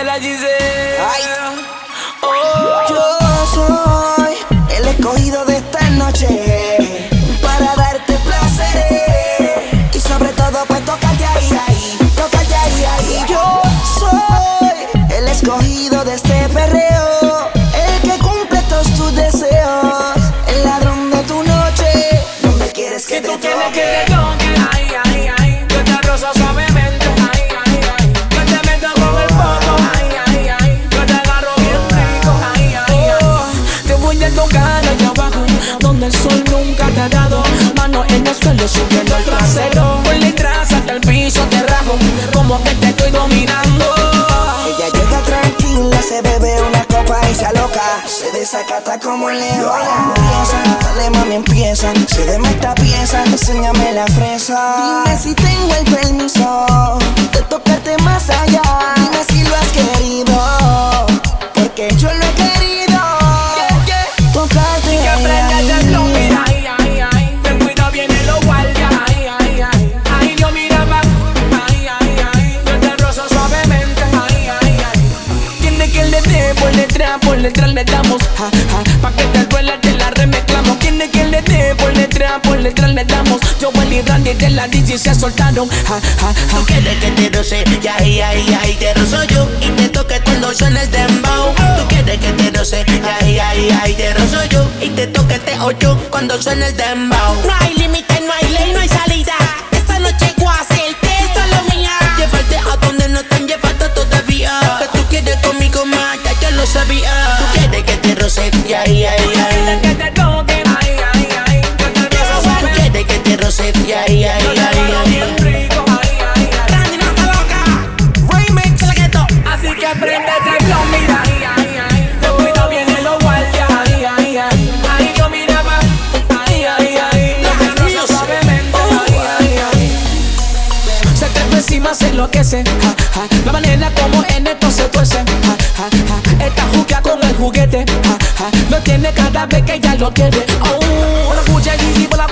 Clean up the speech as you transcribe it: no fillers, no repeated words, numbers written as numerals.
de la Giselle. Ay. Yo soy el escogido de esta noche para darte placer y sobre todo pues tocarte ahí, tocarte ahí. Yo soy el escogido de este perreo, el que cumple todos tus deseos, el ladrón de tu noche. ¿Dónde quieres que Si te tú quieres toque? que te toque, ay, ay, ay, yo te rozo suavemente, ay, ay, ay. Yo te meto con el poto, ay, ay, ay. Yo te agarro bien rico, ay, ay, ay. Te voy a tocar allá abajo, donde el sol nunca te ha dado. Mano en el suelo subiendo el trasero. Por detrás hasta el piso te rajo, como que te estoy dominando. Ella llega tranquila, se bebe una copa y se aloca, se desacata como un león. Empieza, dale mami empieza, se deme esta pieza, enséñame la fresa. Dime si tengo el permiso de tocarte más allá. Dime si lo has querido, porque yo lo he querido. Tocarte Que aprendas el flow, mira, ay, ay, ay. Ten cuidado, vienen los guardias, ay, ay, ay. Ay, yo mira pa', ay, ay, ay. Yo te rozo suavemente, ay, ay, ay. Tiene que le dé por detrás le damos, ja, ja. Pa' que te duela te la remezclamos. Tiene que le dé por detrás le damos. Yo voy y Randy de la DJ se soltaron, ja, ja, ja. Tú quieres que te roce, y ahí te rozo yo y te toque cuando suena el dembow. Tú quieres que te roce, y ahí te rozo yo y te toque este 8 cuando suena el dembow. No hay límite, no hay ley, no hay salida. Esta noche voy a hacerte solo mía. Llevarte a donde no te han llevado todavía. Que tú quieres conmigo más, ya lo sabía. Tú quieres que te roce, y ahí Que te toque, ay, ay, ay. Yo te rozo tú suavemente, quieres que te roce, y ahí yo te agarro bien rico, ay, ay, ay. Randy no está loca, remix la gueto. Así que aprende este flow, mira, ay, ay, ay. Ten cuidado, vienen los guardias, ay, ay, ay. Ay, yo mira pa', ay, ay, ay. Yo te rozo suavemente, ay, ay, ay. Se te fue encima, se enloquece, ja, ja. La manera como en esto se tuerce, ja, ja, ja. Esta juca con el juguete, ja, ja. Lo tiene cada vez que ella lo quiere, oh. Una escucha y por la